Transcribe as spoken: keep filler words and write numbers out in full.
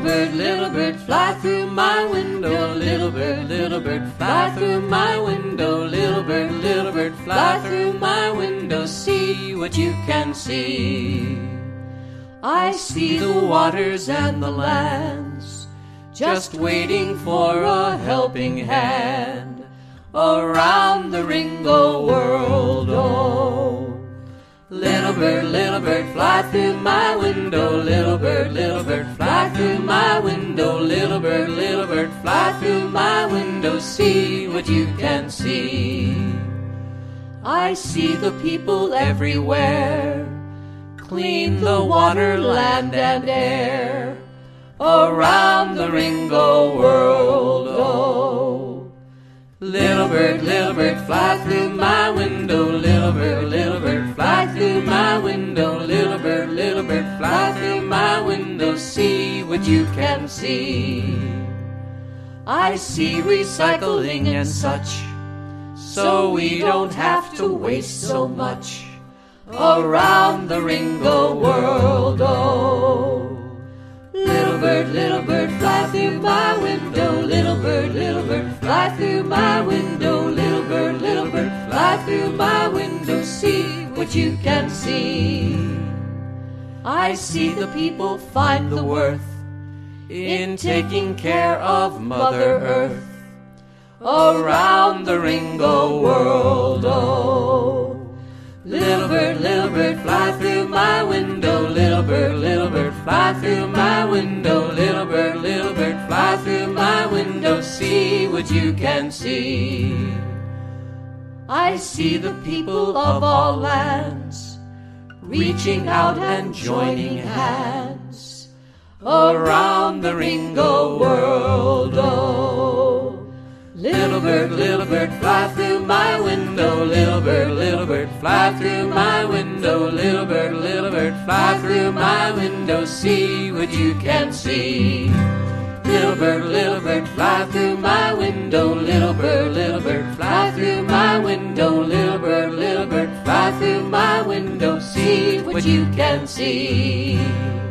bird, little bird, fly through my window. Little bird, little bird, fly through my window. Little bird, little bird, fly through my window. See what you can see. I see the waters and the lands, just waiting for a helping hand around the Ringo world. Oh, little bird, little bird, fly through my window. Little bird, little bird, fly through my window. Little bird, little bird, fly through my window. See what you can see. I see the people everywhere, clean the water, land, and air around the Ringo world. Oh, little bird, little bird, fly through my window. Little bird, little bird, fly through my window. Little bird, little bird, fly through my window. See what you can see. I see recycling and such, so we don't have to waste so much around the Ringo world. Oh, little bird, little bird, fly through my window. Little bird, little bird, fly through my window. Little bird, little bird, fly through my window. See what you can see. I see the people find the worth in taking care of Mother Earth around the Ringo world. Oh, little bird, little bird, fly through my window. Little bird, little bird, fly through my window. Little bird, little bird, fly through my window. See what you can see. I see the people of all lands reaching out and joining hands around the Ringo world. Oh, little bird, little bird, fly through my window. Little bird, little bird, fly through my window. Little bird, little bird, fly through my window. See what you can see. Little bird, little bird, fly through my window. Little bird, little bird, fly through my window. Little bird, little bird, fly through my window. See what you can see.